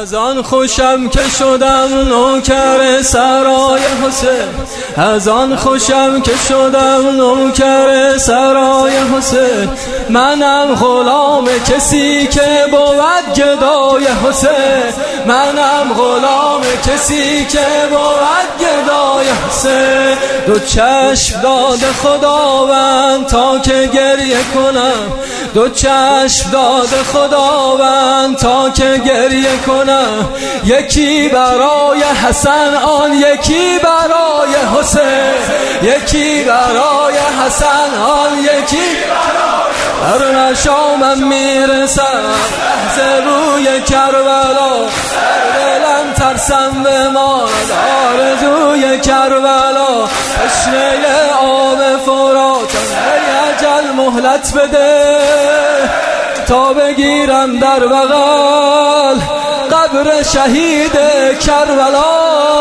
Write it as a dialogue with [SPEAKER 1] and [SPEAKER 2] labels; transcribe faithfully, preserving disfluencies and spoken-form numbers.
[SPEAKER 1] از آن خوشم که شدم نوکر سرای حسین، از آن خوشم که شدم نوکر سرای حسین. منم غلام کسی که بود گدای حسین، منم غلام کسی که بود گدای حسین. دو چشم داد خداوند تا که گریه کنم، دو چشم داد خداوند تا که گریه کنم. یکی برای حسن آن یکی برای حسین، یکی برای حسن آن یکی هر نشامم میرسم لحظه روی کربلا، دلم ترسم بماند آرزوی کربلا. تشنه آب فراتم ای اجل مهلت بده تا بگیرم در بغل قبر شهید کربلا.